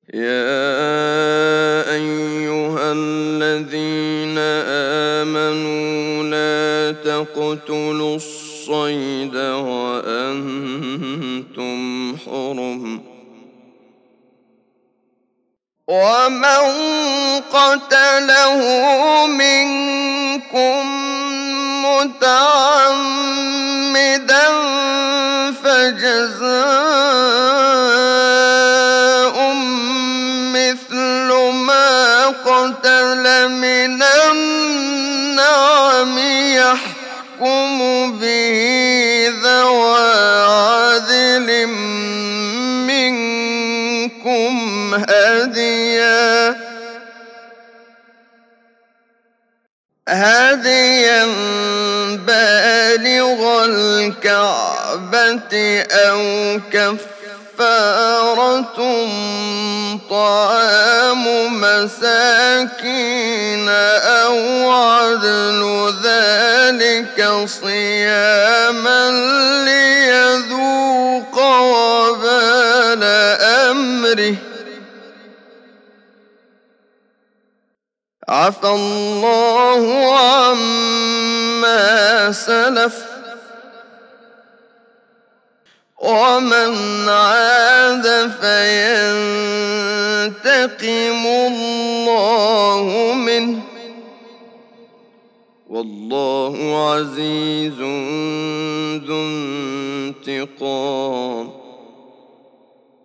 يا أيها الذين آمنوا لا تقتلوا الصيد وأنتم حرم ومن قتله منكم متعمدا فجزاء مثل ما قتل من النعم يحكم به ذوى عدل منكم هديا بالغ الكعبة أو كفارة طعام مساكين أو عدل ذلك صياما ليذوق وبال أمره عفى الله عما سلف ومن عاد فينتقم الله منه والله عزيز ذو انتقام